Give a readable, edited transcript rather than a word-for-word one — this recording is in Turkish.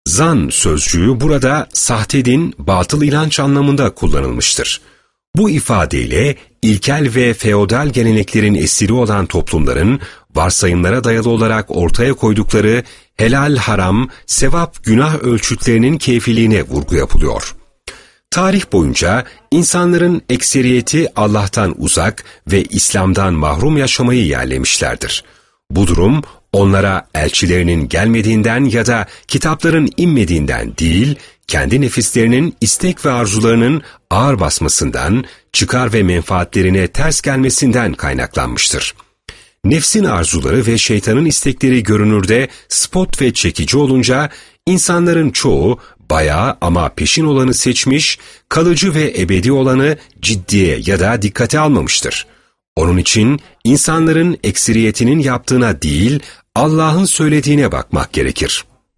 Zan sözcüğü burada sahte din, batıl inanç anlamında kullanılmıştır. Bu ifadeyle ilkel ve feodal geleneklerin esiri olan toplumların varsayımlara dayalı olarak ortaya koydukları helal haram, sevap günah ölçütlerinin keyfiliğine vurgu yapılıyor. Tarih boyunca insanların ekseriyeti Allah'tan uzak ve İslam'dan mahrum yaşamayı yerlemişlerdir. Bu durum onlara elçilerinin gelmediğinden ya da kitapların inmediğinden değil, kendi nefislerinin istek ve arzularının ağır basmasından, çıkar ve menfaatlerine ters gelmesinden kaynaklanmıştır. Nefsin arzuları ve şeytanın istekleri görünürde spot ve çekici olunca, insanların çoğu bayağı ama peşin olanı seçmiş, kalıcı ve ebedi olanı ciddiye ya da dikkate almamıştır. Onun için insanların ekseriyetinin yaptığına değil, Allah'ın söylediğine bakmak gerekir.